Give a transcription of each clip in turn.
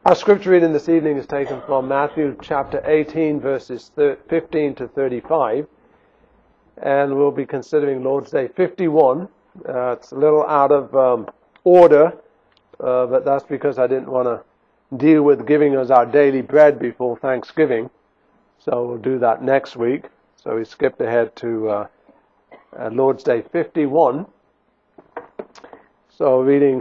Our scripture reading this evening is taken from Matthew chapter 18, verses 15 to 35. And we'll be considering Lord's Day 51. It's a little out of order, but that's because I didn't want to deal with giving us our daily bread before Thanksgiving. So we'll do that next week. So we skipped ahead to Lord's Day 51. So reading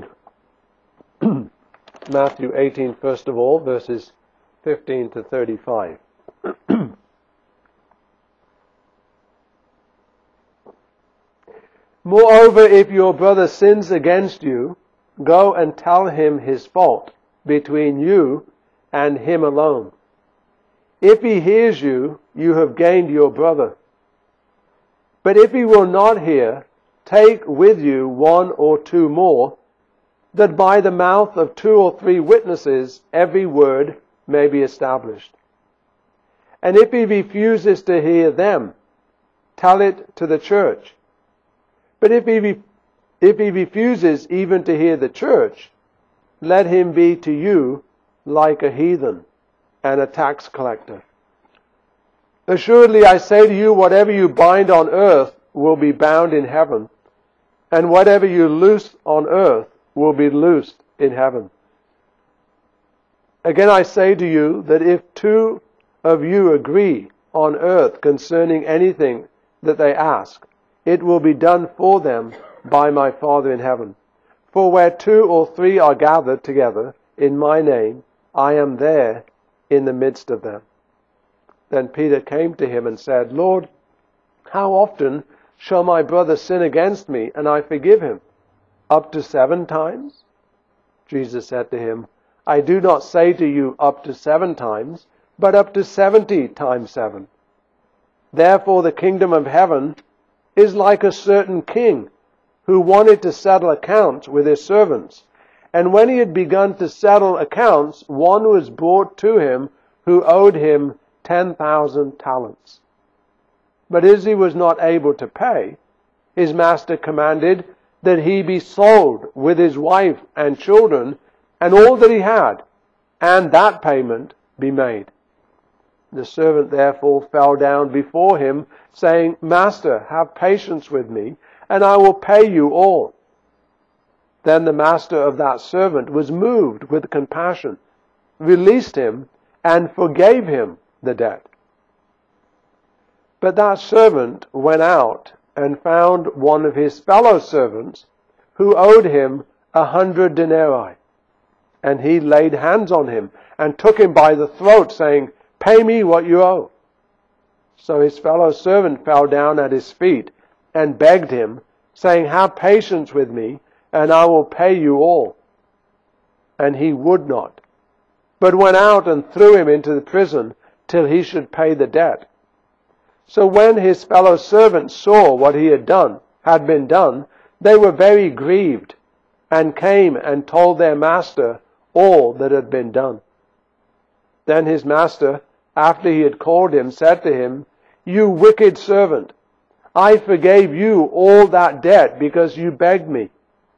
Matthew 18, first of all, verses 15 to 35. Moreover, if your brother sins against you, go and tell him his fault between you and him alone. If he hears you, you have gained your brother. But if he will not hear, take with you one or two more, that by the mouth of 2 or 3 witnesses every word may be established. And if he refuses to hear them, tell it to the church. But if he refuses even to hear the church, let him be to you like a heathen and a tax collector. Assuredly I say to you, whatever you bind on earth will be bound in heaven, and whatever you loose on earth will be loosed in heaven. Again I say to you that if 2 of you agree on earth concerning anything that they ask, it will be done for them by my Father in heaven. For where 2 or 3 are gathered together in my name, I am there in the midst of them. Then Peter came to him and said, Lord, how often shall my brother sin against me and I forgive him? Up to 7 times? Jesus said to him, I do not say to you up to 7 times, but up to 70 times 7. Therefore the kingdom of heaven is like a certain king who wanted to settle accounts with his servants. And when he had begun to settle accounts, one was brought to him who owed him 10,000 talents. But as he was not able to pay, his master commanded that he be sold with his wife and children and all that he had, and that payment be made. The servant therefore fell down before him, saying, Master, have patience with me, and I will pay you all. Then the master of that servant was moved with compassion, released him, and forgave him the debt. But that servant went out and found one of his fellow servants who owed him 100 denarii. And he laid hands on him and took him by the throat, saying, Pay me what you owe. So his fellow servant fell down at his feet and begged him, saying, Have patience with me, and I will pay you all. And he would not, but went out and threw him into the prison till he should pay the debt. So when his fellow servants saw what he had been done, they were very grieved, and came and told their master all that had been done. Then his master, after he had called him, said to him, You wicked servant, I forgave you all that debt because you begged me.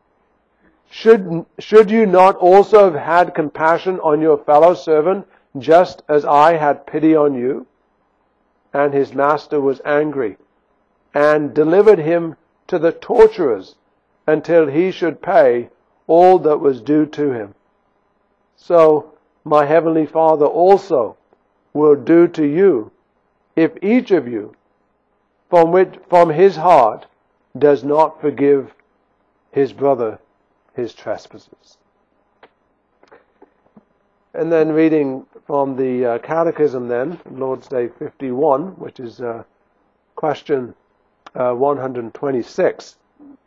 Should you not also have had compassion on your fellow servant, just as I had pity on you? And his master was angry, and delivered him to the torturers until he should pay all that was due to him. So my heavenly Father also will do to you, if each of you from his heart does not forgive his brother his trespasses. And then reading from the Catechism then, Lord's Day 51, which is question 126.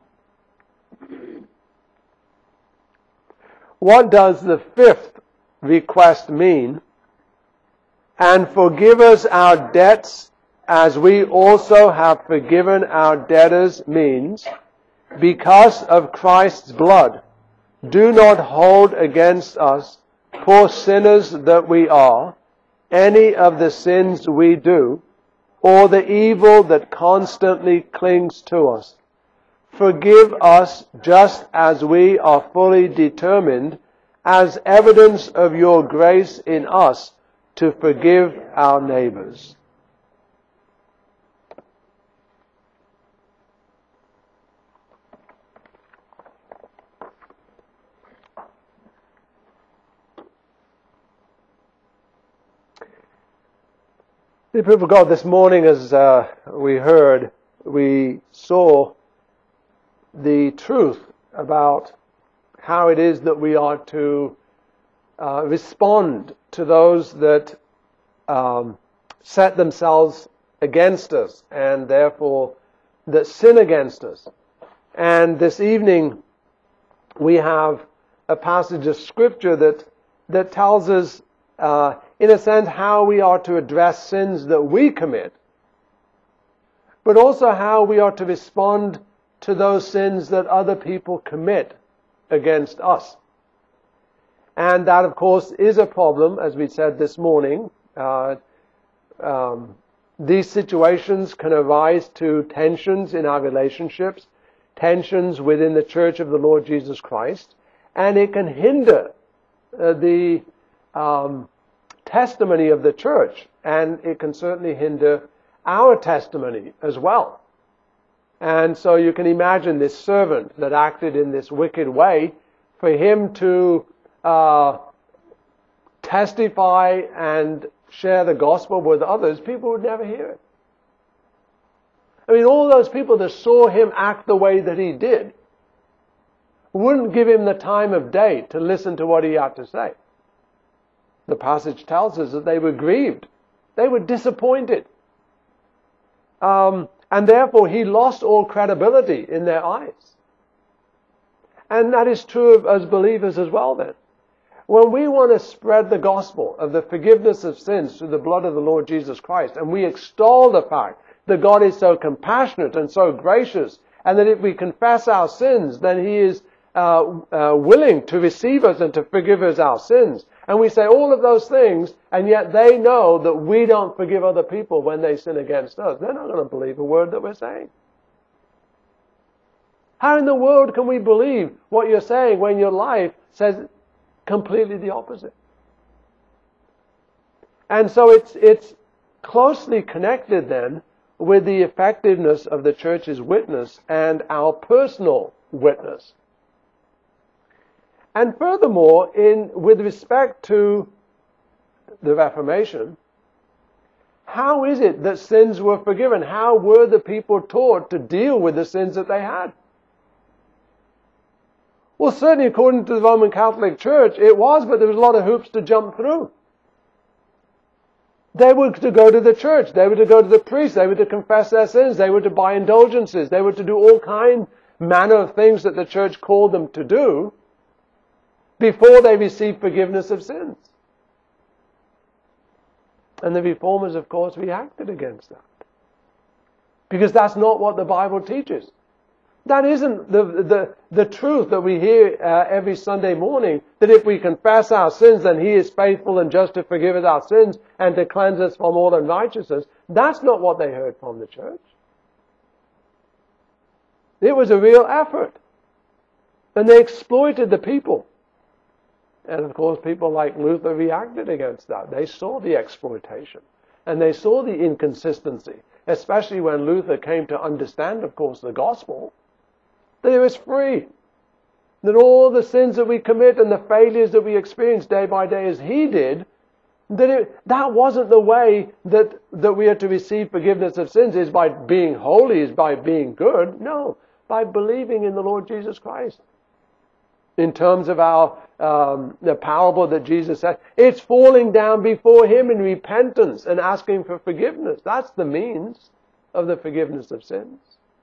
What does the 5th request mean? And forgive us our debts as we also have forgiven our debtors means, because of Christ's blood, do not hold against us, poor sinners that we are, any of the sins we do, or the evil that constantly clings to us. Forgive us just as we are fully determined as evidence of your grace in us to forgive our neighbors. The people of God, this morning, as we heard, we saw the truth about how it is that we are to respond to those that set themselves against us and therefore that sin against us. And this evening we have a passage of Scripture that tells us in a sense how we are to address sins that we commit, but also how we are to respond to those sins that other people commit against us. And that, of course, is a problem, as we said this morning. These situations can arise to tensions in our relationships, tensions within the Church of the Lord Jesus Christ, and it can hinder the testimony of the church, and it can certainly hinder our testimony as well. And so you can imagine this servant that acted in this wicked way, for him to testify and share the gospel with others, people would never hear it. I mean, all those people that saw him act the way that he did wouldn't give him the time of day to listen to what he had to say. The passage tells us that they were grieved. They were disappointed. And therefore he lost all credibility in their eyes. And that is true of us believers as well then. When we want to spread the gospel of the forgiveness of sins through the blood of the Lord Jesus Christ, and we extol the fact that God is so compassionate and so gracious, and that if we confess our sins, then he is willing to receive us and to forgive us our sins. And we say all of those things, and yet they know that we don't forgive other people when they sin against us. They're not going to believe a word that we're saying. How in the world can we believe what you're saying when your life says completely the opposite? And so it's closely connected then with the effectiveness of the church's witness and our personal witness. And furthermore, with respect to the Reformation, how is it that sins were forgiven? How were the people taught to deal with the sins that they had? Well, certainly according to the Roman Catholic Church, it was, but there was a lot of hoops to jump through. They were to go to the church. They were to go to the priest. They were to confess their sins. They were to buy indulgences. They were to do all manner of things that the church called them to do before they received forgiveness of sins. And the Reformers, of course, reacted against that. Because that's not what the Bible teaches. That isn't the truth that we hear every Sunday morning, that if we confess our sins, then he is faithful and just to forgive us our sins and to cleanse us from all unrighteousness. That's not what they heard from the church. It was a real effort. And they exploited the people. And of course, people like Luther reacted against that. They saw the exploitation. And they saw the inconsistency, especially when Luther came to understand, of course, the gospel, that it was free. That all the sins that we commit and the failures that we experience day by day as he did, that wasn't the way that we are to receive forgiveness of sins, is by being holy, is by being good. No, by believing in the Lord Jesus Christ. In terms of the parable that Jesus said, it's falling down before him in repentance and asking for forgiveness. That's the means of the forgiveness of sins.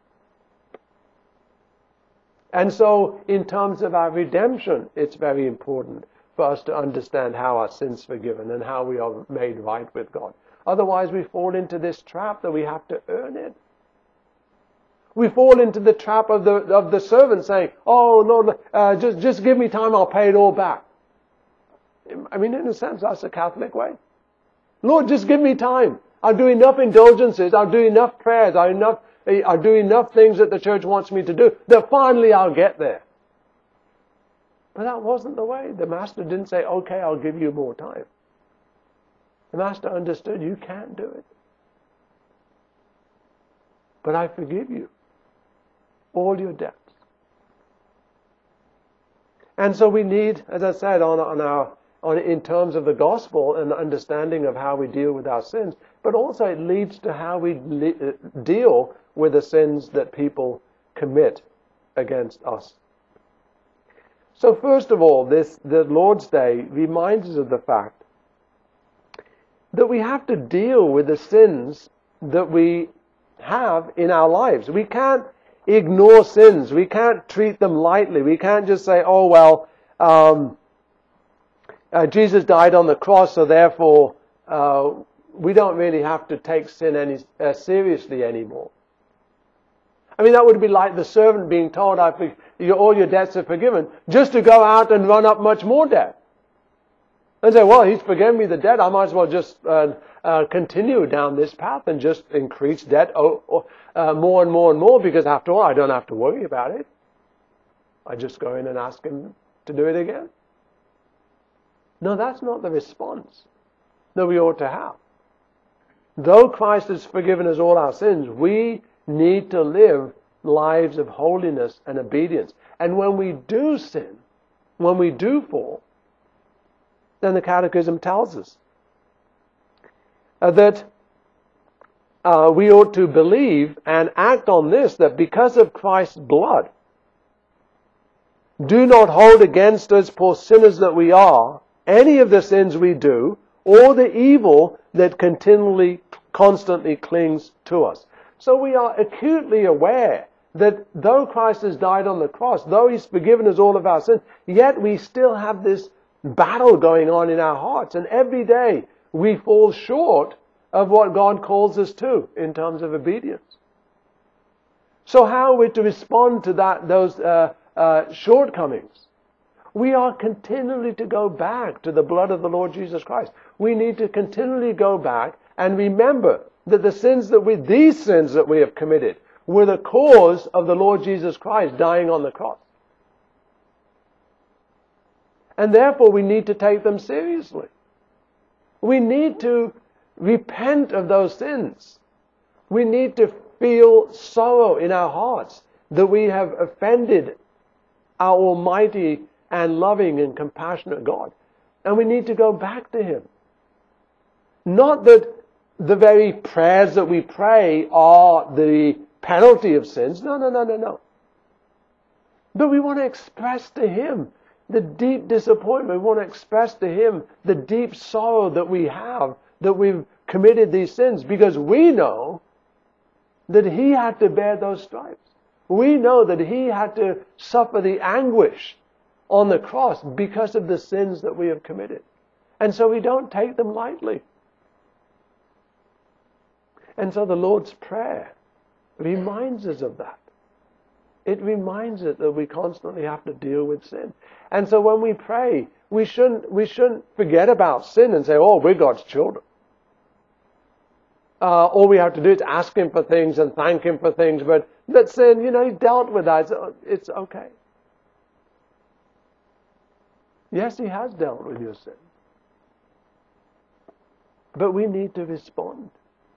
And so, in terms of our redemption, it's very important for us to understand how our sins are forgiven and how we are made right with God. Otherwise, we fall into this trap that we have to earn it. We fall into the trap of the servant saying, "Oh Lord, just give me time, I'll pay it all back." I mean, in a sense, that's the Catholic way. Lord, just give me time. I'll do enough indulgences. I'll do enough prayers. I'll do enough things that the church wants me to do that finally I'll get there. But that wasn't the way. The master didn't say, okay, I'll give you more time. The master understood you can't do it. But I forgive you all your debts. And so we need, as I said, in terms of the gospel and the understanding of how we deal with our sins, but also it leads to how we deal with the sins that people commit against us. So first of all, the Lord's Day reminds us of the fact that we have to deal with the sins that we have in our lives. We can't ignore sins. We can't treat them lightly. We can't just say, oh, well, Jesus died on the cross, so therefore we don't really have to take sin seriously anymore. I mean, that would be like the servant being told, all your debts are forgiven, just to go out and run up much more debt. And say, well, he's forgiven me the debt, I might as well just continue down this path and just increase debt more and more and more, because after all, I don't have to worry about it. I just go in and ask him to do it again. No, that's not the response that we ought to have. Though Christ has forgiven us all our sins, we need to live lives of holiness and obedience. And when we do sin, when we do fall, then the Catechism tells us that we ought to believe and act on this, that because of Christ's blood, do not hold against us, poor sinners that we are, any of the sins we do, or the evil that constantly clings to us. So we are acutely aware that though Christ has died on the cross, though he's forgiven us all of our sins, yet we still have this battle going on in our hearts. And every day we fall short of what God calls us to in terms of obedience. So how are we to respond to those shortcomings? We are continually to go back to the blood of the Lord Jesus Christ. We need to continually go back and remember that these sins that we have committed were the cause of the Lord Jesus Christ dying on the cross. And therefore we need to take them seriously. We need to repent of those sins. We need to feel sorrow in our hearts that we have offended our almighty and loving and compassionate God. And we need to go back to him. Not that the very prayers that we pray are the penalty of sins. No. But we want to express to him the deep disappointment. We want to express to him the deep sorrow that we have, that we've committed these sins, because we know that he had to bear those stripes. We know that he had to suffer the anguish on the cross because of the sins that we have committed. And so we don't take them lightly. And so the Lord's Prayer reminds us of that. It reminds us that we constantly have to deal with sin. And so when we pray, we shouldn't forget about sin and say, oh, we're God's children. All we have to do is ask him for things and thank him for things. But sin, he dealt with that. It's okay. Yes, he has dealt with your sin. But we need to respond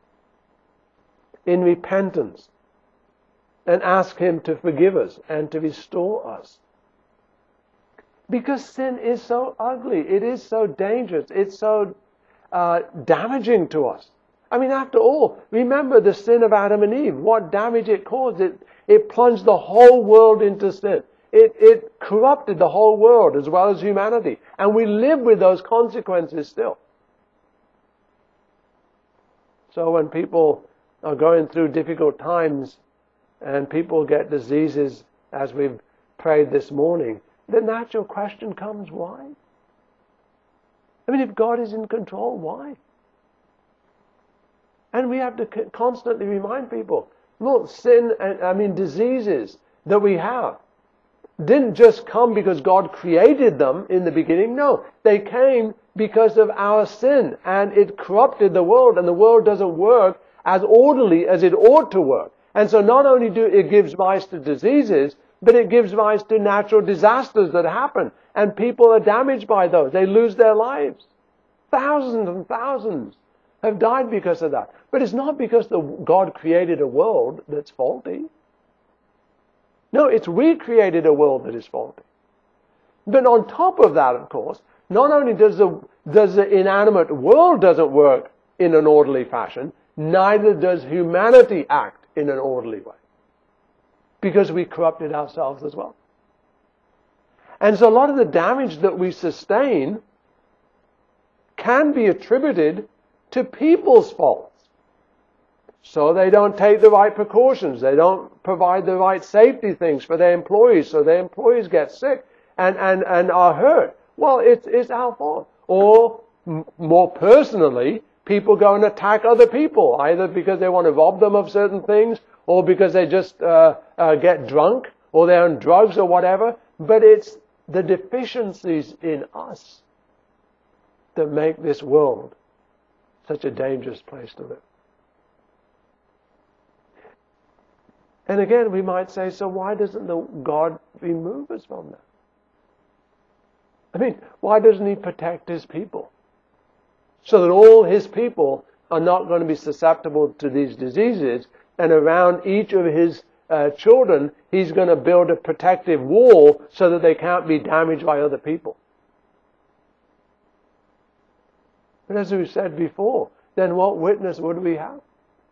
in repentance and ask him to forgive us and to restore us. Because sin is so ugly. It is so dangerous. It's so damaging to us. I mean, after all, remember the sin of Adam and Eve. What damage it caused. It plunged the whole world into sin. It corrupted the whole world as well as humanity. And we live with those consequences still. So when people are going through difficult times and people get diseases, as we've prayed this morning, the natural question comes, why? I mean, if God is in control, why? And we have to constantly remind people, look, diseases that we have didn't just come because God created them in the beginning. No, they came because of our sin, and it corrupted the world, and the world doesn't work as orderly as it ought to work. And so not only do it gives rise to diseases, but it gives rise to natural disasters that happen. and people are damaged by those. They lose their lives. Thousands and thousands have died because of that. But it's not because God created a world that's faulty. No, it's we created a world that is faulty. But on top of that, of course, not only does the inanimate world doesn't work in an orderly fashion, neither does humanity act in an orderly way. Because we corrupted ourselves as well. And so a lot of the damage that we sustain can be attributed to people's faults. So they don't take the right precautions. They don't provide the right safety things for their employees, so their employees get sick and are hurt. Well, it's our fault. Or, more personally, people go and attack other people, either because they want to rob them of certain things, or because they just get drunk, or they're on drugs or whatever. But it's the deficiencies in us that make this world such a dangerous place to live. And again, we might say, so why doesn't God remove us from that? I mean, why doesn't He protect His people? So that all His people are not going to be susceptible to these diseases, and around each of His children, He's going to build a protective wall so that they can't be damaged by other people. But as we said before, then what witness would we have?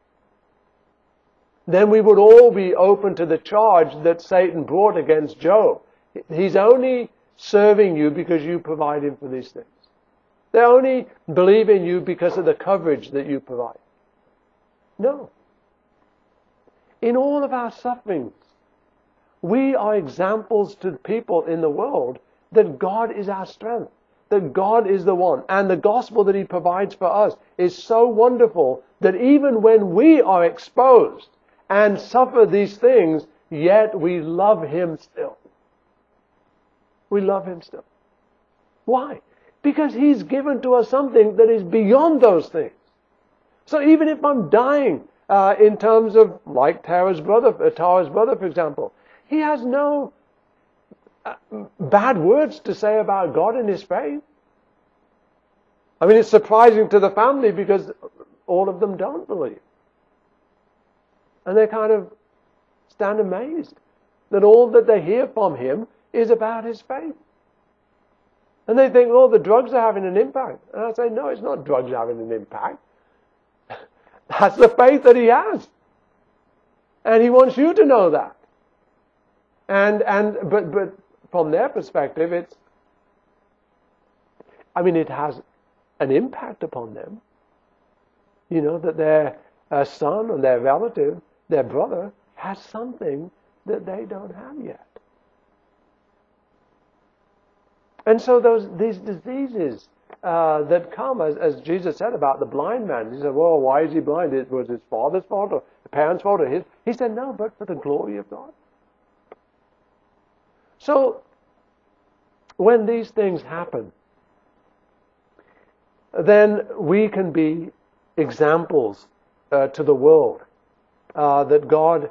Then we would all be open to the charge that Satan brought against Job. He's only serving you because you provide him for these things. They only believe in you because of the coverage that you provide. No. In all of our sufferings, we are examples to people in the world that God is our strength, that God is the one. And the gospel that He provides for us is so wonderful that even when we are exposed and suffer these things, yet we love Him still. We love Him still. Why? Because He's given to us something that is beyond those things. So even if I'm dying, in terms of, like Tara's brother, for example, he has no bad words to say about God and His faith. I mean, it's surprising to the family because all of them don't believe. And they kind of stand amazed that all that they hear from him is about his faith. And they think, oh, the drugs are having an impact. And I say, no, it's not drugs having an impact. That's the faith that he has. And he wants you to know that. But from their perspective, it has an impact upon them. You know, that their son and their relative, their brother, has something that they don't have yet. And so these diseases that come, as Jesus said about the blind man, he said, well, why is he blind? It was his father's fault or the parents' fault or his? He said, no, but for the glory of God. So, when these things happen, then we can be examples to the world that God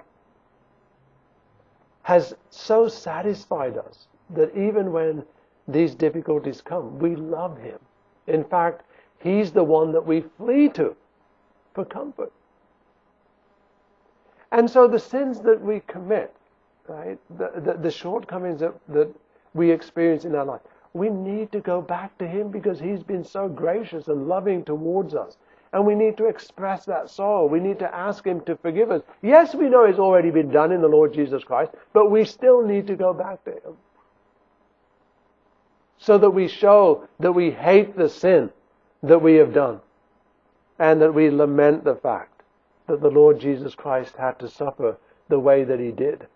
has so satisfied us that even when these difficulties come, we love Him. In fact, He's the one that we flee to for comfort. And so the sins that we commit, right, the shortcomings that we experience in our life, we need to go back to Him because He's been so gracious and loving towards us. And we need to express that sorrow. We need to ask Him to forgive us. Yes, we know it's already been done in the Lord Jesus Christ, but we still need to go back to Him. So that we show that we hate the sin that we have done. And that we lament the fact that the Lord Jesus Christ had to suffer the way that He did.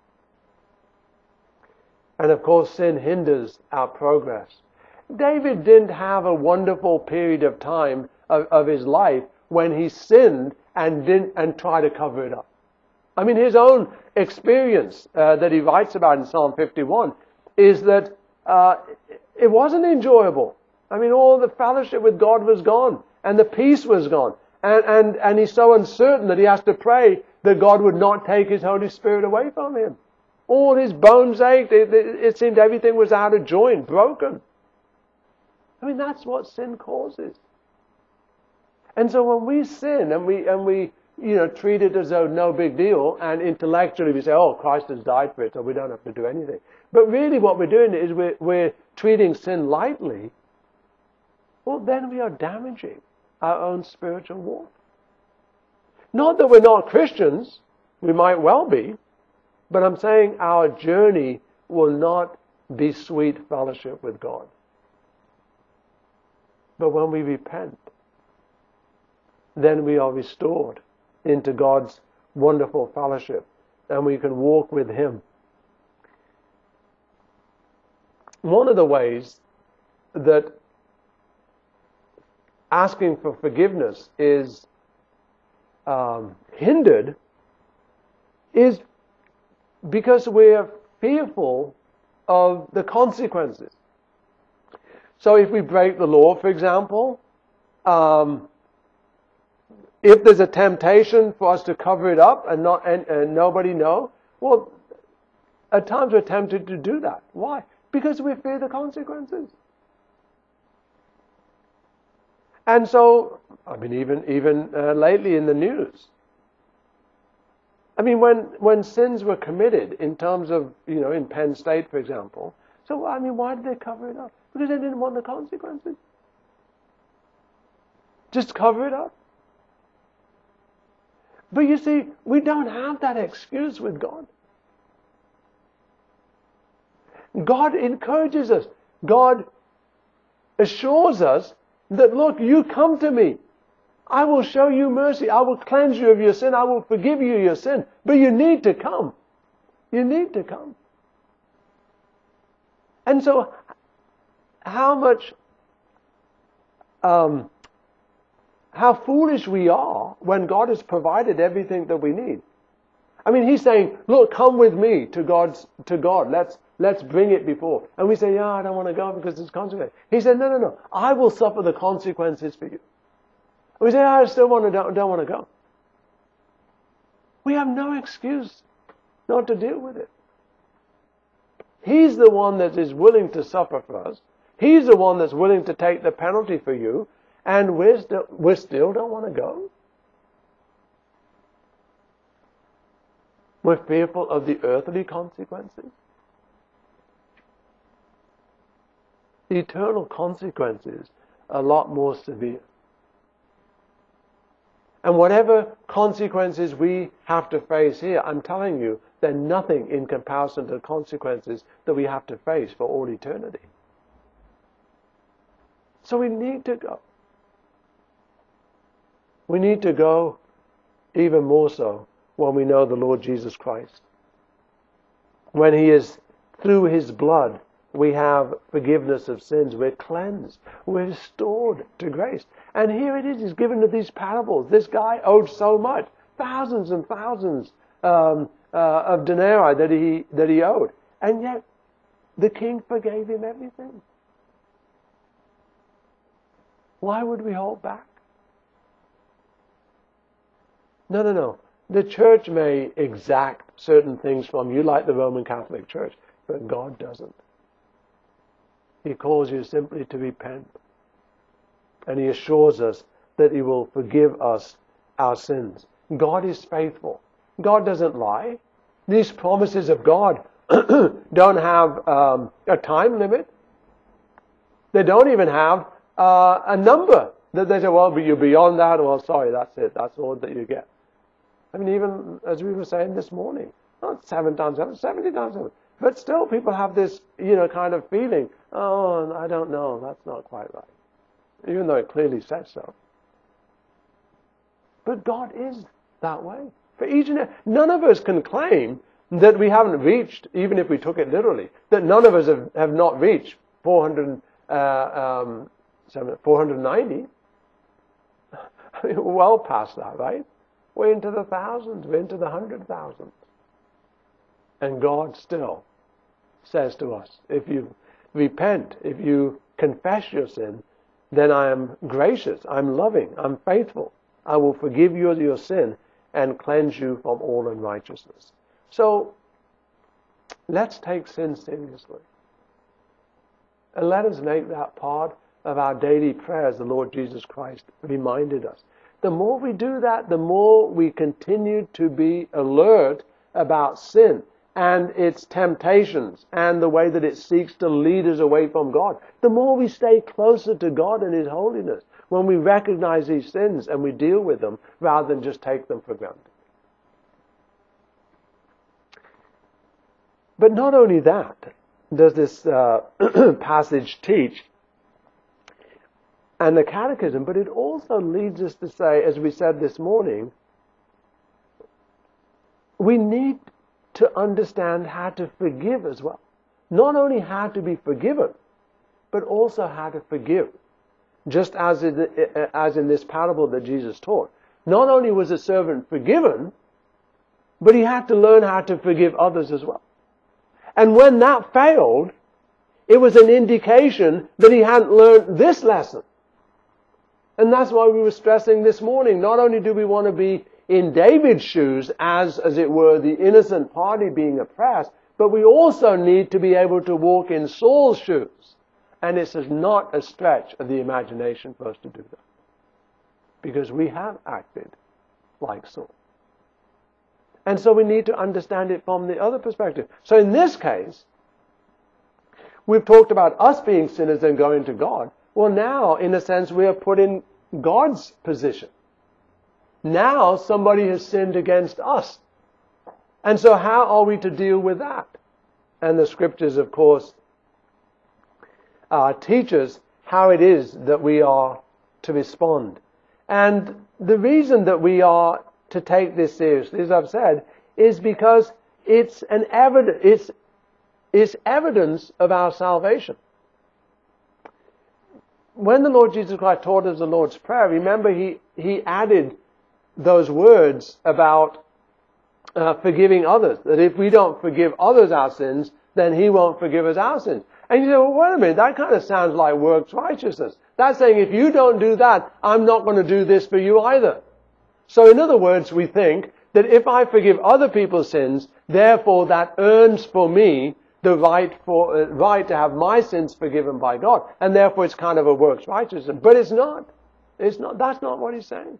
And of course, sin hinders our progress. David didn't have a wonderful period of time of his life when he sinned and tried to cover it up. I mean, his own experience that he writes about in Psalm 51 is that it wasn't enjoyable. I mean, all the fellowship with God was gone, and the peace was gone. And he's so uncertain that he has to pray that God would not take His Holy Spirit away from him. All his bones ached. It seemed everything was out of joint, broken. I mean, that's what sin causes. And so when we sin and we treat it as though no big deal, and intellectually we say, oh, Christ has died for it, so we don't have to do anything. But really what we're doing is we're treating sin lightly. Well, then we are damaging our own spiritual walk. Not that we're not Christians, we might well be, but I'm saying our journey will not be sweet fellowship with God. But when we repent, then we are restored into God's wonderful fellowship, and we can walk with Him. One of the ways that asking for forgiveness is hindered is because we're fearful of the consequences. So if we break the law, for example, if there's a temptation for us to cover it up and nobody know, well, at times we're tempted to do that. Why? Because we fear the consequences. And so, I mean, even lately in the news, I mean, when sins were committed in terms of, in Penn State, for example, so, I mean, why did they cover it up? Because they didn't want the consequences. Just cover it up. But you see, we don't have that excuse with God. God encourages us. God assures us that, look, you come to me. I will show you mercy. I will cleanse you of your sin. I will forgive you your sin. But you need to come. You need to come. And so, how foolish we are when God has provided everything that we need. I mean, He's saying, look, come with me to God. Let's bring it before. And we say, I don't want to go because there's consequences. He said, no. I will suffer the consequences for you. And we say, I still don't want to go. We have no excuse not to deal with it. He's the one that is willing to suffer for us. He's the one that's willing to take the penalty for you. And we still don't want to go. We're fearful of the earthly consequences. The eternal consequences are a lot more severe. And whatever consequences we have to face here, I'm telling you, they're nothing in comparison to the consequences that we have to face for all eternity. So we need to go. We need to go even more so when we know the Lord Jesus Christ. When He is, through His blood, we have forgiveness of sins. We're cleansed. We're restored to grace. And here it is. He's given to these parables. This guy owed so much. Thousands and thousands of denarii that he owed. And yet, the king forgave him everything. Why would we hold back? No. The church may exact certain things from you, like the Roman Catholic Church, but God doesn't. He calls you simply to repent. And He assures us that He will forgive us our sins. God is faithful. God doesn't lie. These promises of God don't have a time limit. They don't even have a number that they say, well, but you're beyond that. Well, sorry, that's it. That's all that you get. I mean, even as we were saying this morning, not 7 times 7, 70 times 7. But still people have this, kind of feeling, oh, I don't know, that's not quite right. Even though it clearly says so. But God is that way. For each and every, none of us can claim that we haven't reached, even if we took it literally, that none of us have not reached 490. I mean, we're well past that, right? We're into the thousands, we're into the 100,000. And God still says to us, if you repent, if you confess your sin, then I am gracious, I'm loving, I'm faithful. I will forgive you your sin and cleanse you from all unrighteousness. So, Let's take sin seriously. And let us make that part of our daily prayers, the Lord Jesus Christ reminded us. The more we do that, the more we continue to be alert about sin and its temptations and the way that it seeks to lead us away from God. The more we stay closer to God and His holiness when we recognize these sins and we deal with them rather than just take them for granted. But not only that does this passage teach, and the Catechism, but it also leads us to say, as we said this morning, we need to understand how to forgive as well. Not only how to be forgiven, but also how to forgive. Just as in this parable that Jesus taught. Not only was the servant forgiven, but he had to learn how to forgive others as well. And when that failed, it was an indication that he hadn't learned this lesson. And that's why we were stressing this morning. Not only do we want to be in David's shoes as it were, the innocent party being oppressed, but we also need to be able to walk in Saul's shoes. And it's not a stretch of the imagination for us to do that. Because we have acted like Saul. And so we need to understand it from the other perspective. So in this case, we've talked about us being sinners and going to God. Well, now, in a sense, we are put in God's position. Now somebody has sinned against us. And so how are we to deal with that? And the Scriptures, of course, teach us how it is that we are to respond. And the reason that we are to take this seriously, as I've said, is because it's evidence of our salvation. When the Lord Jesus Christ taught us the Lord's Prayer, remember he added those words about forgiving others. That if we don't forgive others our sins, then He won't forgive us our sins. And you say, well, wait a minute, that kind of sounds like works righteousness. That's saying if you don't do that, I'm not going to do this for you either. So in other words, we think that if I forgive other people's sins, therefore that earns for me the right to have my sins forgiven by God. And therefore it's kind of a works righteousness. But it's not. It's not. That's not what he's saying.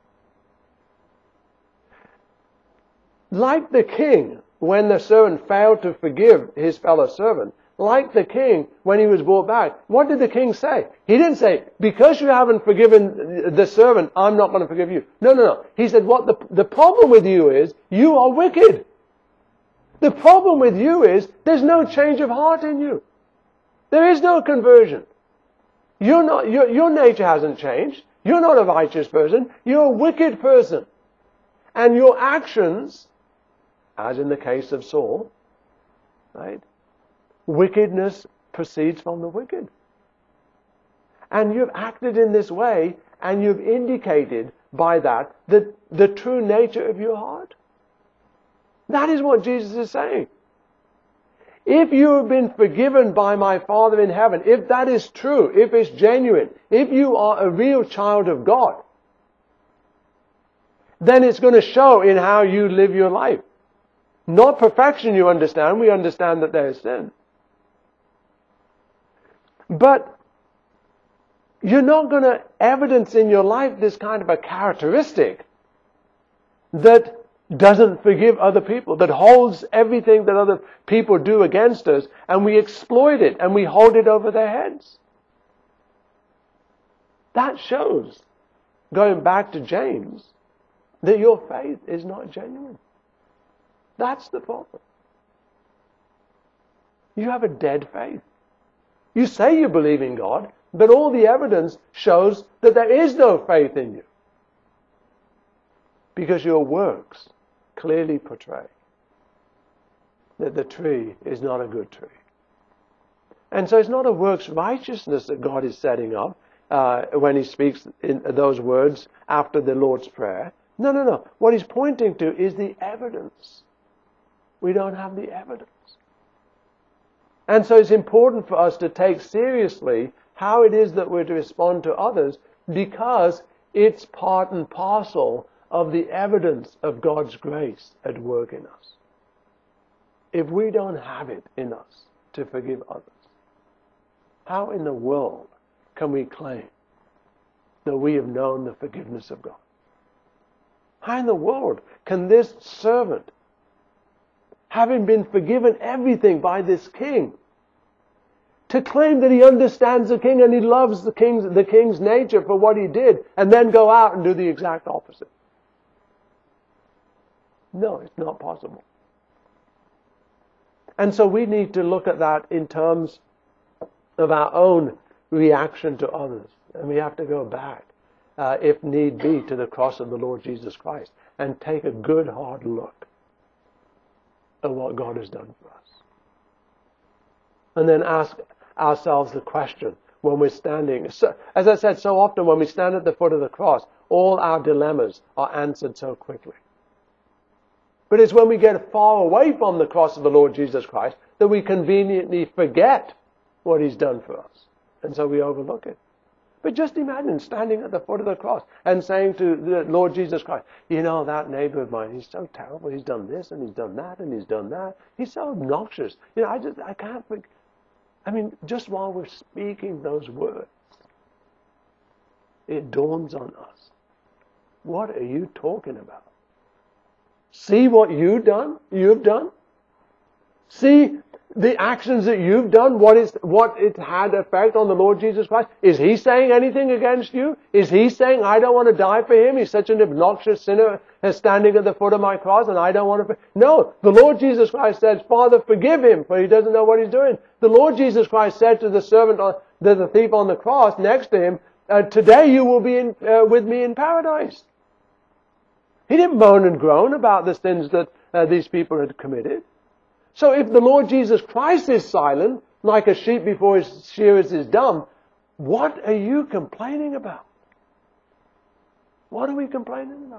Like the king, when the servant failed to forgive his fellow servant, like the king, when he was brought back, what did the king say? He didn't say, because you haven't forgiven the servant, I'm not going to forgive you. No. He said, the problem with you is, you are wicked. The problem with you is, there's no change of heart in you. There is no conversion. Your nature hasn't changed. You're not a righteous person. You're a wicked person. And your actions, as in the case of Saul, right? Wickedness proceeds from the wicked. And you've acted in this way, and you've indicated by that the true nature of your heart. That is what Jesus is saying. If you have been forgiven by my Father in heaven, if that is true, if it's genuine, if you are a real child of God, then it's going to show in how you live your life. Not perfection, you understand. We understand that there is sin. But you're not going to evidence in your life this kind of a characteristic that doesn't forgive other people, that holds everything that other people do against us, and we exploit it and we hold it over their heads. That shows, going back to James, that your faith is not genuine. That's the problem. You have a dead faith. You say you believe in God, but all the evidence shows that there is no faith in you. Because your works clearly portray that the tree is not a good tree. And so it's not a works righteousness that God is setting up when He speaks in those words after the Lord's Prayer. No. What He's pointing to is the evidence. We don't have the evidence. And so it's important for us to take seriously how it is that we're to respond to others, because it's part and parcel of the evidence of God's grace at work in us. if we don't have it in us to forgive others, how in the world can we claim that we have known the forgiveness of God? How in the world can this servant, having been forgiven everything by this king, to claim that he understands the king and he loves the king's nature for what he did, and then go out and do the exact opposite? No, it's not possible. And so we need to look at that in terms of our own reaction to others. And we have to go back, if need be, to the cross of the Lord Jesus Christ and take a good hard look at what God has done for us. And then ask ourselves the question when we're standing. So, as I said, so often when we stand at the foot of the cross, all our dilemmas are answered so quickly. But it's when we get far away from the cross of the Lord Jesus Christ that we conveniently forget what He's done for us. And so we overlook it. But just imagine standing at the foot of the cross and saying to the Lord Jesus Christ, you know, that neighbor of mine, he's so terrible. He's done this and he's done that and he's done that. He's so obnoxious. You know, I can't think. I mean, just while we're speaking those words, it dawns on us. What are you talking about? See what you've done? See the actions that you've done, what it had effect on the Lord Jesus Christ. Is He saying anything against you? Is He saying, I don't want to die for Him? He's such an obnoxious sinner standing at the foot of my cross and I don't want to... No, the Lord Jesus Christ says, Father, forgive him, for he doesn't know what he's doing. The Lord Jesus Christ said to the servant, the thief on the cross next to him, today you will be with me in paradise. He didn't moan and groan about the sins that these people had committed. So if the Lord Jesus Christ is silent, like a sheep before his shearers is dumb, what are you complaining about? What are we complaining about?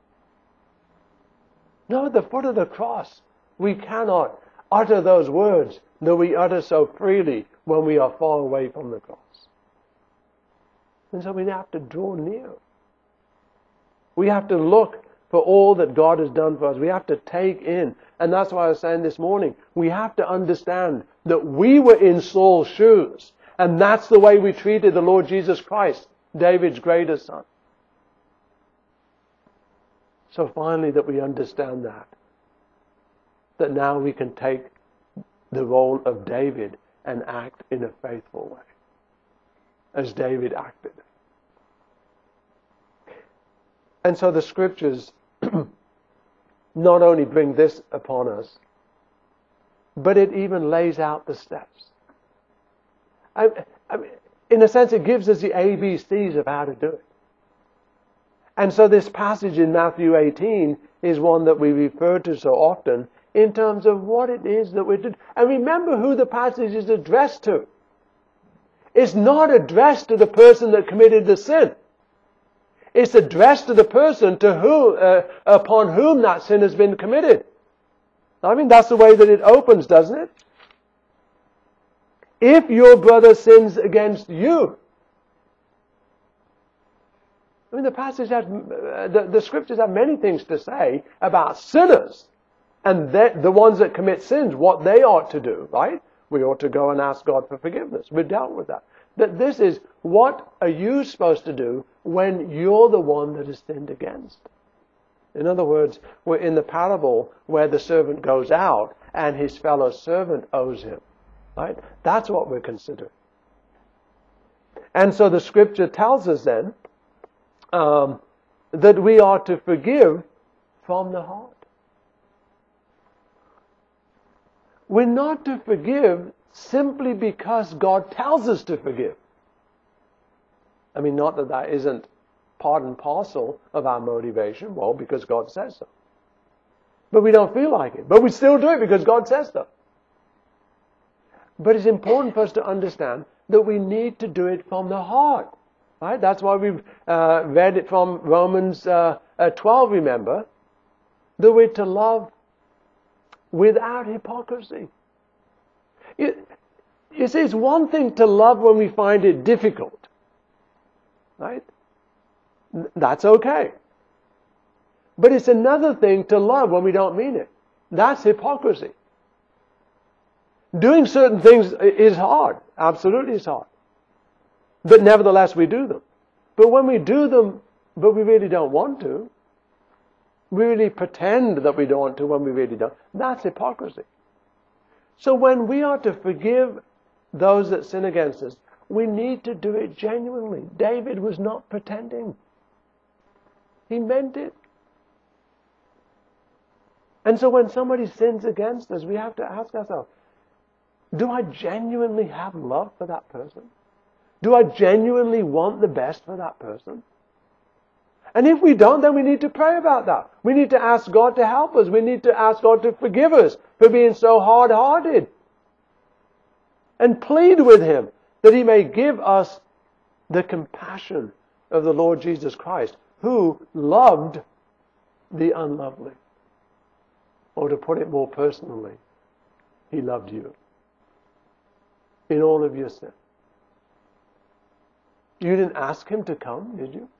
No, at the foot of the cross, we cannot utter those words that we utter so freely when we are far away from the cross. And so we have to draw near. We have to look for all that God has done for us. We have to take in. And that's why I was saying this morning, we have to understand that we were in Saul's shoes. And that's the way we treated the Lord Jesus Christ, David's greatest son. So finally that we understand that now we can take the role of David and act in a faithful way, as David acted. And so the Scriptures not only bring this upon us, but it even lays out the steps. I mean, in a sense, it gives us the ABCs of how to do it. And so this passage in Matthew 18 is one that we refer to so often in terms of what it is that we're doing. And remember who the passage is addressed to. It's not addressed to the person that committed the sin. It's addressed to the person upon whom that sin has been committed. I mean, that's the way that it opens, doesn't it? If your brother sins against you. I mean, the passage has, the Scriptures have many things to say about sinners and the ones that commit sins, what they ought to do, right? We ought to go and ask God for forgiveness. We've dealt with that. That this is, what are you supposed to do when you're the one that is sinned against? In other words, we're in the parable where the servant goes out and his fellow servant owes him, right? That's what we're considering. And so the Scripture tells us then that we are to forgive from the heart. We're not to forgive simply because God tells us to forgive. I mean, not that that isn't part and parcel of our motivation. Well, because God says so. But we don't feel like it. But we still do it because God says so. But it's important for us to understand that we need to do it from the heart. Right? That's why we've read it from Romans 12, remember, that we're to love without hypocrisy. You see, it's one thing to love when we find it difficult. Right? That's okay. But it's another thing to love when we don't mean it. That's hypocrisy. Doing certain things is hard. Absolutely it's hard. But nevertheless we do them. But when we do them, but we really don't want to, we really pretend that we don't want to when we really don't, that's hypocrisy. So when we are to forgive those that sin against us, we need to do it genuinely. David was not pretending. He meant it. And so when somebody sins against us, we have to ask ourselves, do I genuinely have love for that person? Do I genuinely want the best for that person? And if we don't, then we need to pray about that. We need to ask God to help us. We need to ask God to forgive us for being so hard-hearted. And plead with Him that He may give us the compassion of the Lord Jesus Christ, who loved the unlovely. Or to put it more personally, He loved you in all of your sin. You didn't ask Him to come, did you?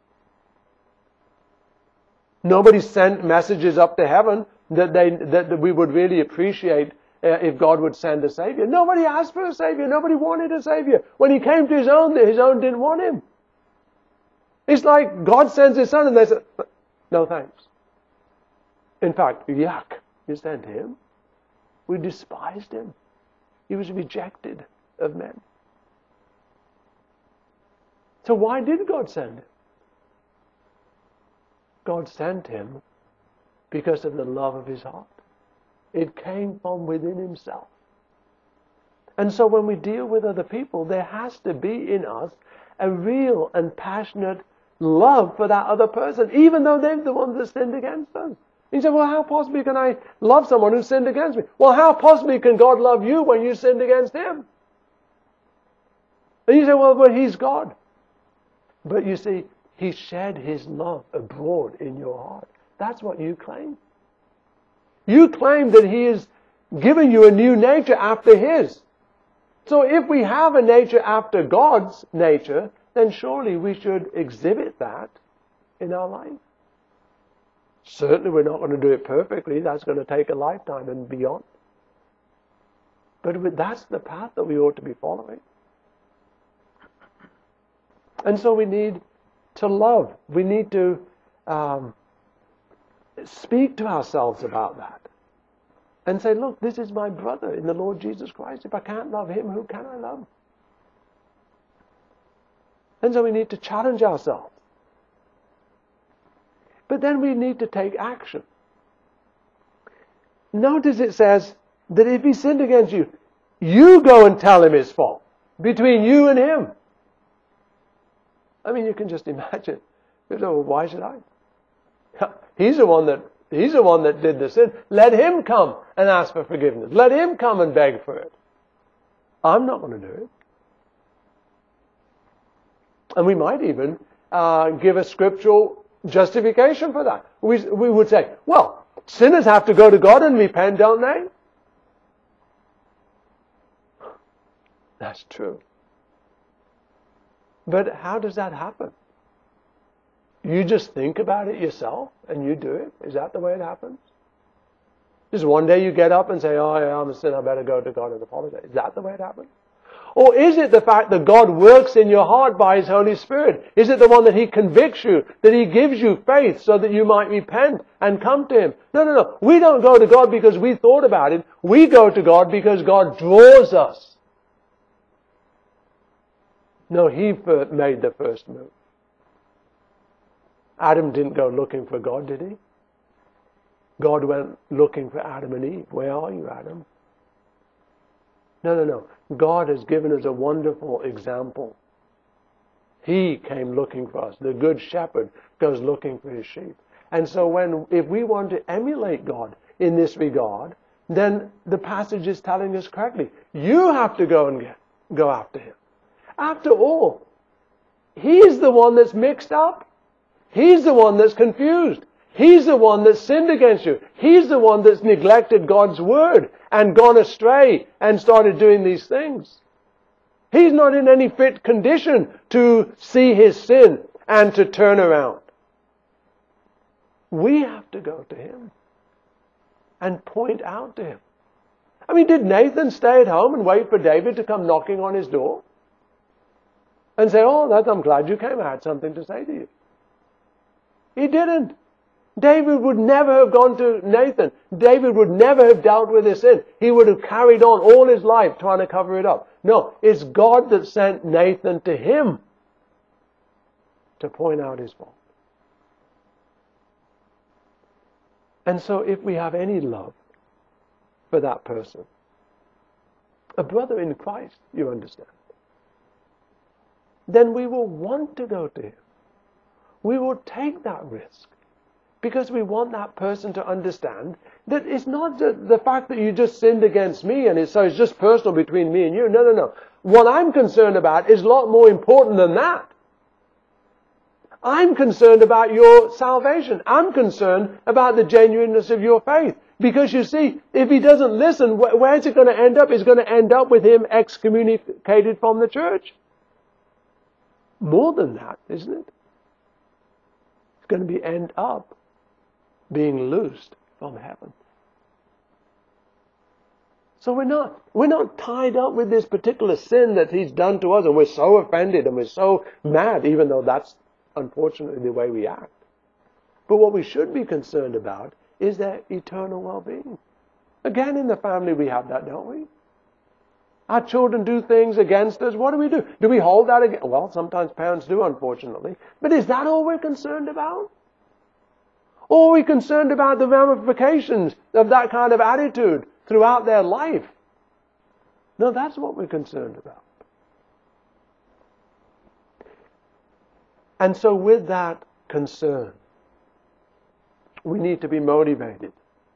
Nobody sent messages up to heaven that we would really appreciate if God would send a Savior. Nobody asked for a Savior. Nobody wanted a Savior. When He came to His own didn't want Him. It's like God sends His Son and they say, no thanks. In fact, yuck, you sent Him. We despised Him. He was rejected of men. So why did God send Him? God sent Him because of the love of His heart. It came from within Himself. And so when we deal with other people, there has to be in us a real and passionate love for that other person, even though they're the ones that sinned against us. You say, well, how possibly can I love someone who sinned against me? Well, how possibly can God love you when you sinned against Him? And you say, well, but He's God. But you see, He shed His love abroad in your heart. That's what you claim. You claim that He has given you a new nature after His. So if we have a nature after God's nature, then surely we should exhibit that in our life. Certainly we're not going to do it perfectly. That's going to take a lifetime and beyond. But that's the path that we ought to be following. And so we need to love. We need to speak to ourselves about that. And say, look, this is my brother in the Lord Jesus Christ. If I can't love him, who can I love? And so we need to challenge ourselves. But then we need to take action. Notice it says that if he sinned against you, you go and tell him his fault. Between you and him. I mean, you can just imagine. You know, why should I? He's the one that did the sin. Let him come and ask for forgiveness. Let him come and beg for it. I'm not going to do it. And we might even give a scriptural justification for that. We would say, well, sinners have to go to God and repent, don't they? That's true. But how does that happen? You just think about it yourself and you do it? Is that the way it happens? Just one day you get up and say, oh, yeah, I'm a sinner, I better go to God and apologize. Is that the way it happens? Or is it the fact that God works in your heart by His Holy Spirit? Is it the one that He convicts you, that He gives you faith so that you might repent and come to Him? No. We don't go to God because we thought about it. We go to God because God draws us. No, He made the first move. Adam didn't go looking for God, did he? God went looking for Adam and Eve. Where are you, Adam? No. God has given us a wonderful example. He came looking for us. The good shepherd goes looking for his sheep. And so if we want to emulate God in this regard, then the passage is telling us correctly. You have to go after Him. After all, He's the one that's mixed up. He's the one that's confused. He's the one that's sinned against you. He's the one that's neglected God's word and gone astray and started doing these things. He's not in any fit condition to see his sin and to turn around. We have to go to Him and point out to Him I mean, did Nathan stay at home and wait for David to come knocking on his door? And say, oh, I'm glad you came. I had something to say to you. He didn't. David would never have gone to Nathan. David would never have dealt with his sin. He would have carried on all his life trying to cover it up. No, it's God that sent Nathan to him to point out his fault. And so if we have any love for that person, a brother in Christ, you understand, then we will want to go to him. We will take that risk because we want that person to understand that it's not the fact that you just sinned against me and it's just personal between me and you. No, no, no. What I'm concerned about is a lot more important than that. I'm concerned about your salvation. I'm concerned about the genuineness of your faith. Because you see, if he doesn't listen, where's it going to end up? It's going to end up with him excommunicated from the church. More than that, isn't it? It's going to end up being loosed from heaven. So we're not tied up with this particular sin that he's done to us, and we're so offended and we're so mad, even though that's unfortunately the way we act. But what we should be concerned about is their eternal well-being. Again, in the family we have that, don't we? Our children do things against us. What do? Do we hold that against? Well, sometimes parents do, unfortunately. But is that all we're concerned about? Or are we concerned about the ramifications of that kind of attitude throughout their life? No, that's what we're concerned about. And so with that concern, we need to be motivated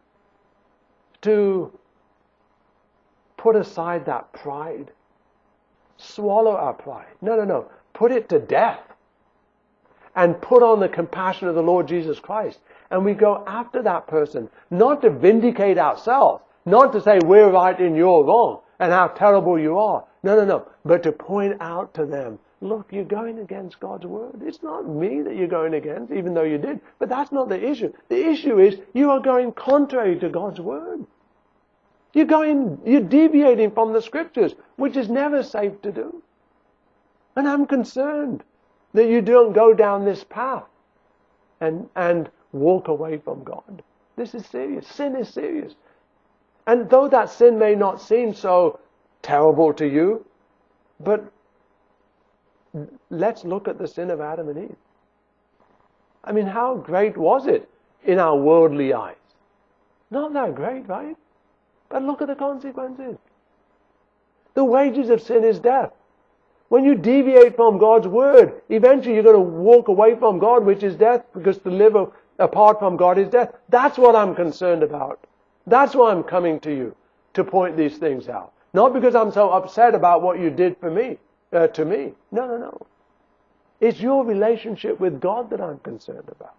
to put aside that pride. Swallow our pride. No. Put it to death. And put on the compassion of the Lord Jesus Christ. And we go after that person, not to vindicate ourselves, not to say we're right and you're wrong, and how terrible you are. No. But to point out to them, look, you're going against God's word. It's not me that you're going against, even though you did. But that's not the issue. The issue is you are going contrary to God's word. You're deviating from the scriptures, which is never safe to do. And I'm concerned that you don't go down this path and walk away from God. This is serious. Sin is serious. And though that sin may not seem so terrible to you, but let's look at the sin of Adam and Eve. I mean, how great was it in our worldly eyes? Not that great, right? But look at the consequences. The wages of sin is death. When you deviate from God's word, eventually you're going to walk away from God, which is death, because to live apart from God is death. That's what I'm concerned about. That's why I'm coming to you, to point these things out. Not because I'm so upset about what you did for me, to me. No. It's your relationship with God that I'm concerned about.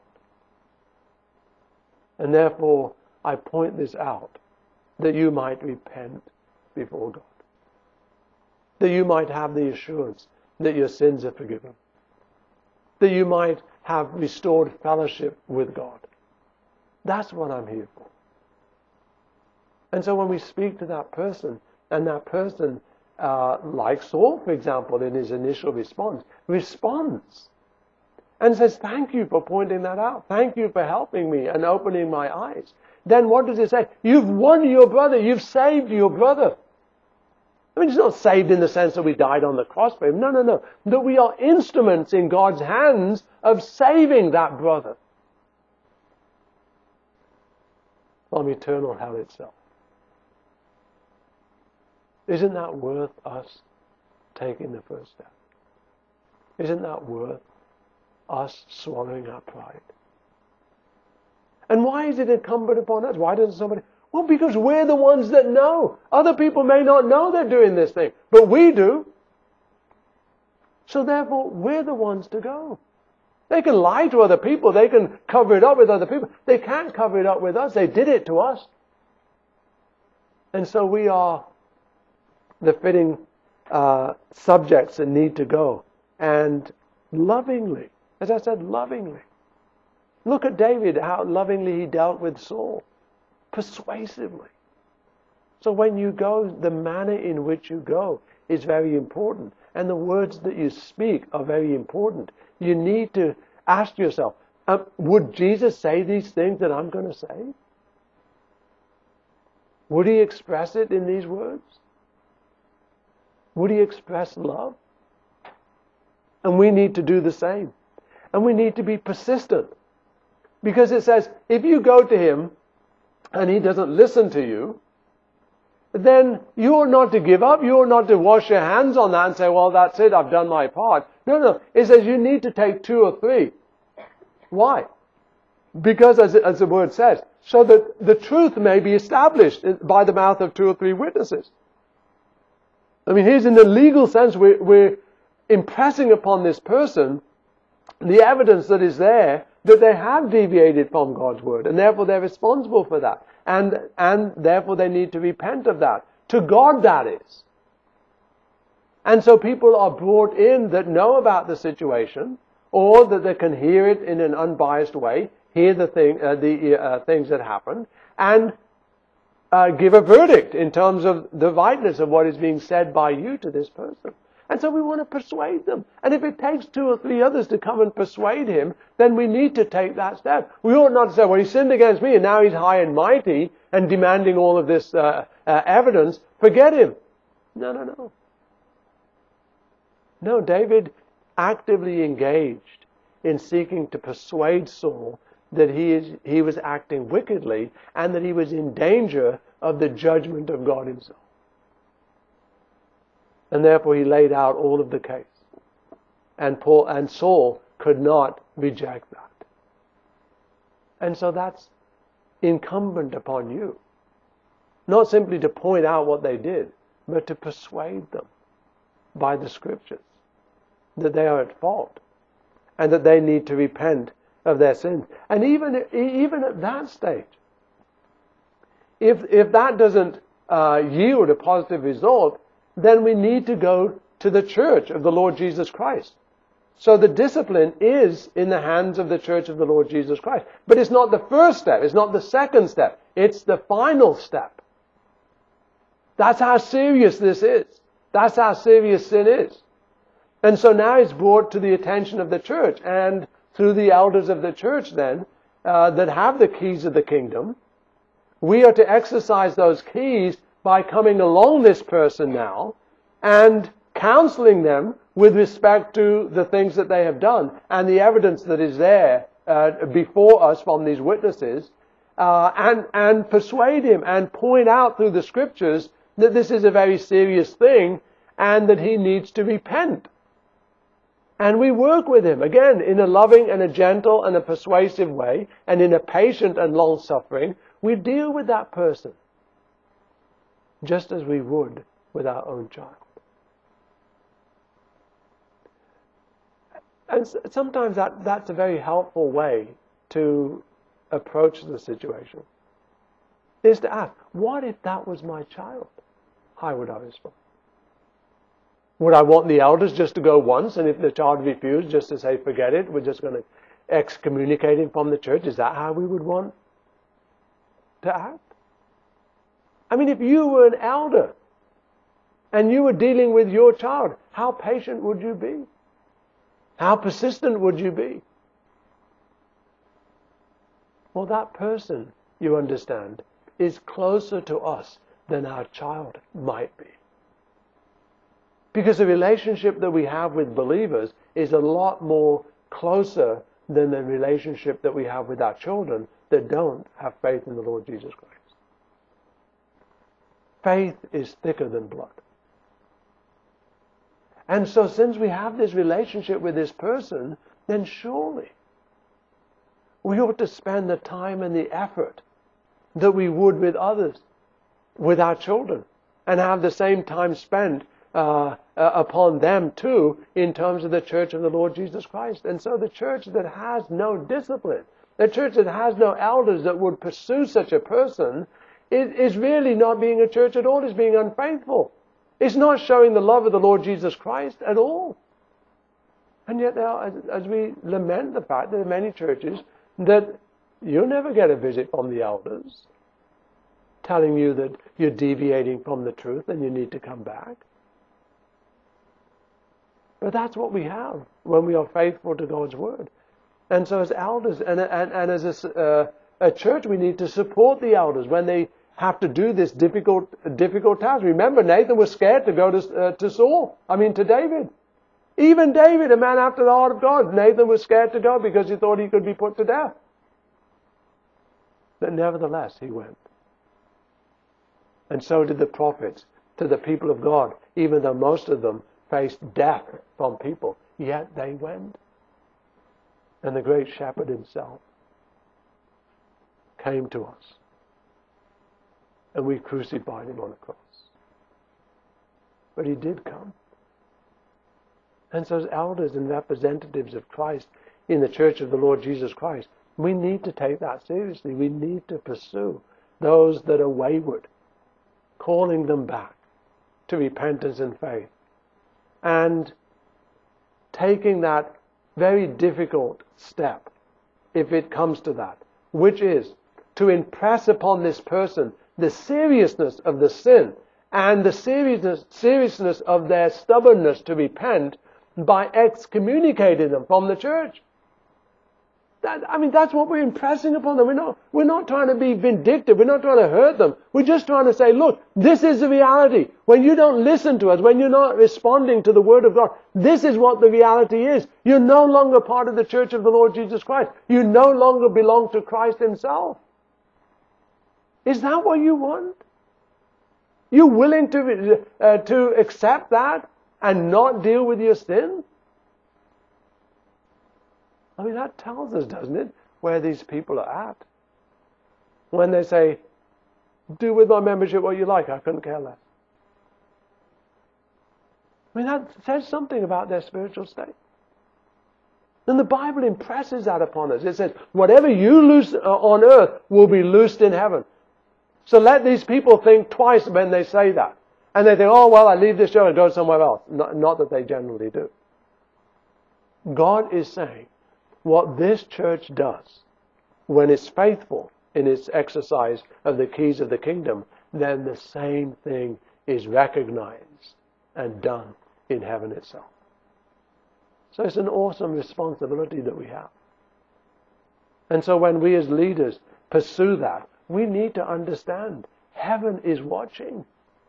And therefore, I point this out, that you might repent before God. That you might have the assurance that your sins are forgiven. That you might have restored fellowship with God. That's what I'm here for. And so when we speak to that person, and that person, like Saul, for example, in his initial response, responds and says, thank you for pointing that out. Thank you for helping me and opening my eyes. Then what does it say? You've won your brother. You've saved your brother. I mean, it's not saved in the sense that we died on the cross for him. No. That we are instruments in God's hands of saving that brother from eternal hell itself. Isn't that worth us taking the first step? Isn't that worth us swallowing our pride? And why is it incumbent upon us? Why doesn't somebody... Well, because we're the ones that know. Other people may not know they're doing this thing, but we do. So therefore, we're the ones to go. They can lie to other people. They can cover it up with other people. They can't cover it up with us. They did it to us. And so we are the fitting subjects that need to go. And lovingly, as I said, lovingly. Look at David, how lovingly he dealt with Saul. Persuasively. So when you go, the manner in which you go is very important. And the words that you speak are very important. You need to ask yourself, would Jesus say these things that I'm going to say? Would he express it in these words? Would he express love? And we need to do the same. And we need to be persistent. Because it says, if you go to him and he doesn't listen to you, then you are not to give up. You are not to wash your hands on that and say, well, that's it, I've done my part. No. It says you need to take 2 or 3. Why? Because, as the word says, so that the truth may be established by the mouth of 2 or 3 witnesses. I mean, here's in the legal sense, we're impressing upon this person the evidence that is there that they have deviated from God's word, and therefore they're responsible for that. And therefore they need to repent of that. To God, that is. And so people are brought in that know about the situation, or that they can hear it in an unbiased way, hear the things that happened, and give a verdict in terms of the rightness of what is being said by you to this person. And so we want to persuade them. And if it takes 2 or 3 others to come and persuade him, then we need to take that step. We ought not to say, well, he sinned against me and now he's high and mighty and demanding all of this evidence. Forget him. No. No, David actively engaged in seeking to persuade Saul that he was acting wickedly and that he was in danger of the judgment of God himself. And therefore he laid out all of the case. And Saul could not reject that. And so that's incumbent upon you. Not simply to point out what they did, but to persuade them by the scriptures that they are at fault and that they need to repent of their sins. And even at that stage, if that doesn't yield a positive result, then we need to go to the church of the Lord Jesus Christ. So the discipline is in the hands of the church of the Lord Jesus Christ. But it's not the first step. It's not the second step. It's the final step. That's how serious this is. That's how serious sin is. And so now it's brought to the attention of the church, and through the elders of the church then, that have the keys of the kingdom, we are to exercise those keys by coming along this person now and counseling them with respect to the things that they have done and the evidence that is there before us from these witnesses, and persuade him and point out through the scriptures that this is a very serious thing and that he needs to repent. And we work with him, again, in a loving and a gentle and a persuasive way, and in a patient and long-suffering. We deal with that person just as we would with our own child. And sometimes that's a very helpful way to approach the situation, is to ask, what if that was my child? How would I respond? Would I want the elders just to go once, and if the child refused, just to say, forget it, we're just going to excommunicate him from the church? Is that how we would want to act? I mean, if you were an elder and you were dealing with your child, how patient would you be? How persistent would you be? Well, that person, you understand, is closer to us than our child might be. Because the relationship that we have with believers is a lot more closer than the relationship that we have with our children that don't have faith in the Lord Jesus Christ. Faith is thicker than blood. And so since we have this relationship with this person, then surely we ought to spend the time and the effort that we would with others, with our children, and have the same time spent upon them too in terms of the church of the Lord Jesus Christ. And so the church that has no discipline, the church that has no elders that would pursue such a person, is really not being a church at all. It's being unfaithful. It's not showing the love of the Lord Jesus Christ at all. And yet now, as we lament the fact that there are many churches that you'll never get a visit from the elders. telling you that you're deviating from the truth and you need to come back. But that's what we have when we are faithful to God's word. And so as elders and as a church, we need to support the elders when they have to do this difficult task. Remember, Nathan was scared to go to David. Even David, a man after the heart of God, Nathan was scared to go because he thought he could be put to death. But nevertheless, he went. And so did the prophets to the people of God, even though most of them faced death from people. Yet they went. And the great shepherd himself came to us. And we crucified him on a cross. But he did come. And so as elders and representatives of Christ in the church of the Lord Jesus Christ, we need to take that seriously. We need to pursue those that are wayward, calling them back to repentance and faith. And taking that very difficult step, if it comes to that, which is to impress upon this person the seriousness of the sin and the seriousness of their stubbornness to repent by excommunicating them from the church. That's what we're impressing upon them. We're not trying to be vindictive. We're not trying to hurt them. We're just trying to say, look, this is the reality. When you don't listen to us, when you're not responding to the Word of God, this is what the reality is. You're no longer part of the church of the Lord Jesus Christ. You no longer belong to Christ himself. Is that what you want? You willing to accept that and not deal with your sin? That tells us, doesn't it, where these people are at. When they say, do with my membership what you like, I couldn't care less. That says something about their spiritual state. And the Bible impresses that upon us. It says, whatever you loose on earth will be loosed in heaven. So let these people think twice when they say that. And they think, oh, well, I leave this church and go somewhere else. Not that they generally do. God is saying, what this church does, when it's faithful in its exercise of the keys of the kingdom, then the same thing is recognized and done in heaven itself. So it's an awesome responsibility that we have. And so when we as leaders pursue that, we need to understand heaven is watching.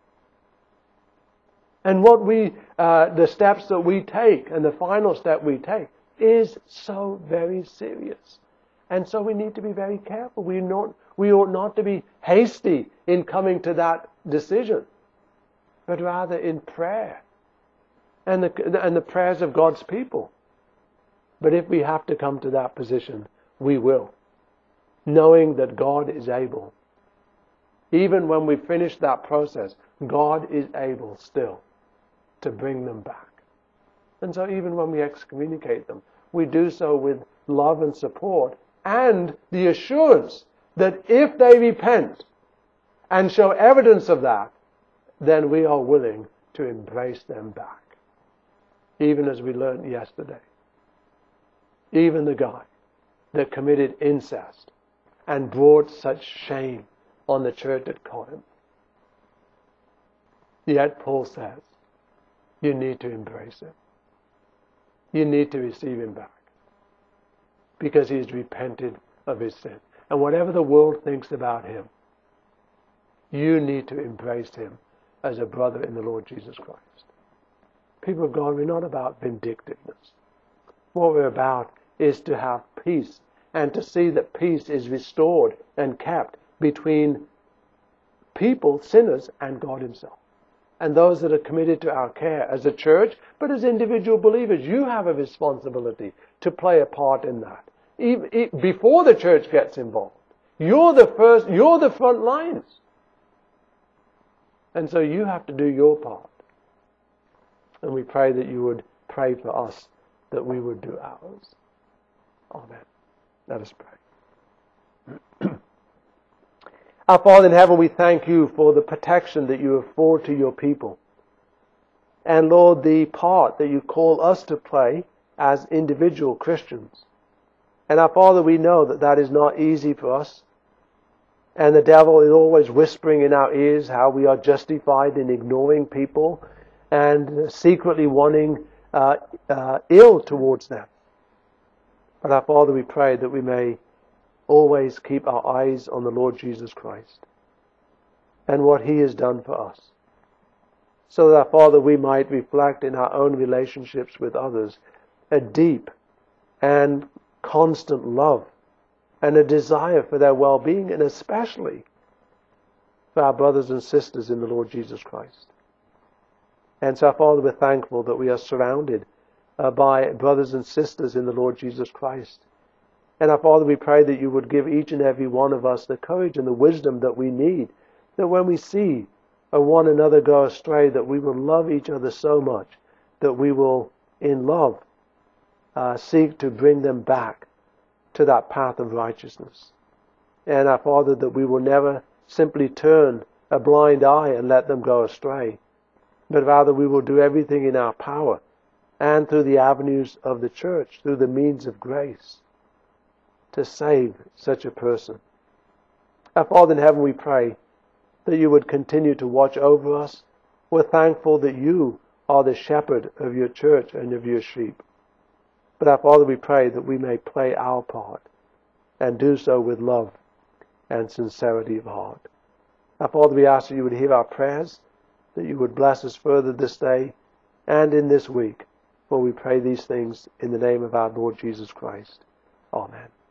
And what the steps that we take and the final step we take is so very serious. And so we need to be very careful. We ought not to be hasty in coming to that decision, but rather in prayer and the prayers of God's people. But if we have to come to that position, we will, knowing that God is able. Even when we finish that process, God is able still to bring them back. And so even when we excommunicate them, we do so with love and support and the assurance that if they repent and show evidence of that, then we are willing to embrace them back. Even as we learned yesterday. Even the guy that committed incest and brought such shame on the church at Corinth. Yet Paul says, you need to embrace him. You need to receive him back. Because he has repented of his sin. And whatever the world thinks about him, you need to embrace him as a brother in the Lord Jesus Christ. People of God, we're not about vindictiveness. What we're about is to have peace and to see that peace is restored and kept between people, sinners, and God himself. And those that are committed to our care as a church, but as individual believers, you have a responsibility to play a part in that. Even before the church gets involved. You're the front lines. And so you have to do your part. And we pray that you would pray for us, that we would do ours. Amen. Let us pray. Our Father in heaven, we thank you for the protection that you afford to your people. And Lord, the part that you call us to play as individual Christians. And our Father, we know that that is not easy for us. And the devil is always whispering in our ears how we are justified in ignoring people and secretly wanting ill towards them. But our Father, we pray that we may always keep our eyes on the Lord Jesus Christ and what He has done for us. So that, our Father, we might reflect in our own relationships with others a deep and constant love and a desire for their well-being, and especially for our brothers and sisters in the Lord Jesus Christ. And so, our Father, we're thankful that we are surrounded by brothers and sisters in the Lord Jesus Christ. And our Father, we pray that you would give each and every one of us the courage and the wisdom that we need, that when we see one another go astray, that we will love each other so much that we will, in love, seek to bring them back to that path of righteousness. And our Father, that we will never simply turn a blind eye and let them go astray, but rather we will do everything in our power and through the avenues of the church, through the means of grace, to save such a person. Our Father in heaven, we pray that you would continue to watch over us. We're thankful that you are the shepherd of your church and of your sheep. But our Father, we pray that we may play our part and do so with love and sincerity of heart. Our Father, we ask that you would hear our prayers, that you would bless us further this day and in this week. For we pray these things in the name of our Lord Jesus Christ. Amen.